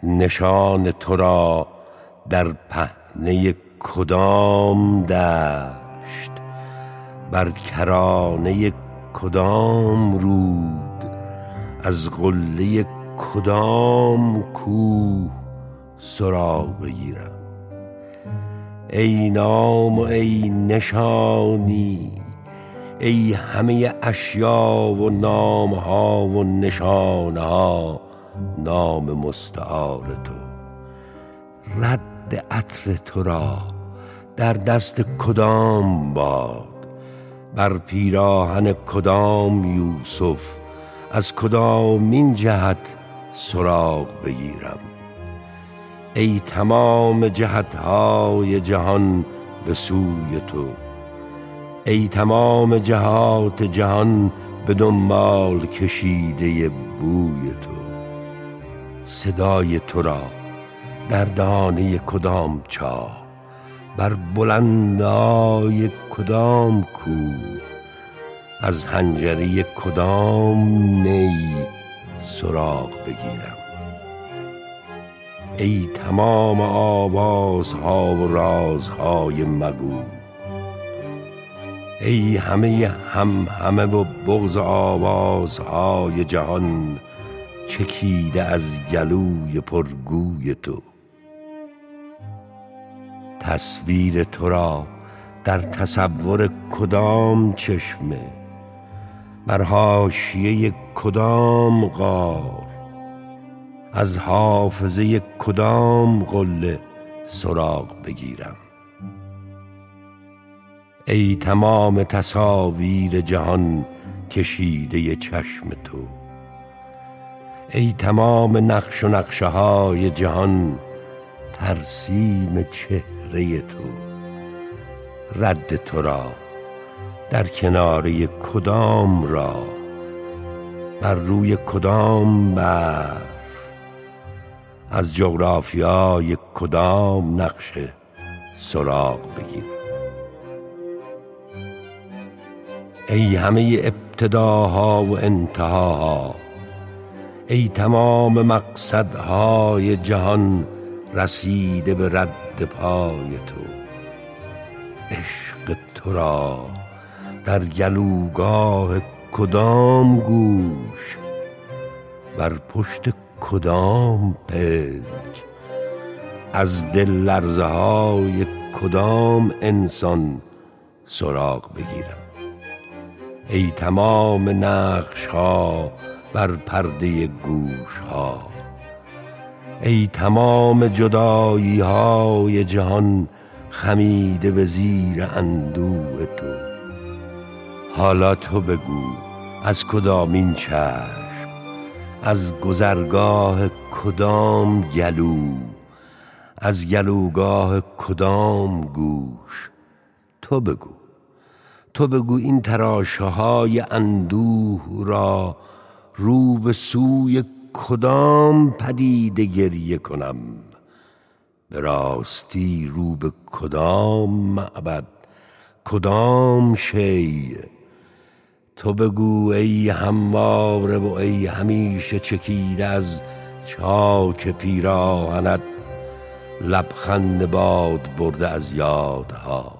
نشان تو را در پهنه کدام دشت، بر کرانه کدام رود، از قله کدام کوه سراغ بگیرم؟ ای نام و ای نشانی، ای همه اشیا و نامها و نشانها نام مستعار تو. رد عطر تو را در دست کدام باد، بر پیراهن کدام یوسف، از کدامین جهت سراغ بگیرم؟ ای تمام جهتهای جهان به سوی تو، ای تمام جهات جهان به دنبال کشیده بوی تو. صدای تو را در دانه کدام چاه، بر بلندای کدام کوه، از حنجره کدام نی سراغ بگیرم؟ ای تمام آوازها و رازهای مگو، ای همه همه و بغض آوازهای جهان چکیده از گلوی پرگوی تو. تصویر تو را در تصور کدام چشمه، بر حاشیه کدام غار، از حافظه کدام قله سراغ بگیرم؟ ای تمام تصاویر جهان کشیده چشم تو، ای تمام نقش و نقشه های جهان ترسیم چهره تو. رد تو را در کناره کدام راه، بر روی کدام برف، از جغرافیای کدام نقشه سراغ بگیر؟ ای همه ابتداها و انتهاها، ای تمام مقصدهای جهان رسیده به رد پای تو. عشق تو را در گلوگاه کدام گوش، بر پشت کدام پلک، از دل لرزه های کدام انسان سراغ بگیرم؟ ای تمام نقش ها بر پرده گوش ها، ای تمام جدایی های جهان خمیده به زیر اندوه تو. حالا تو بگو از کدامین چشم، از گذرگاه کدام گلو، از گلوگاه کدام گوش؟ تو بگو، تو بگو این تراشه های اندوه را رو به سوی کدام پدیده گریه کنم؟ به راستی رو به کدام معبد، کدام شی؟ تو بگو ای همواره و ای همیشه چکیده از چاک پیراهنت، لبخند باد برده از یادها.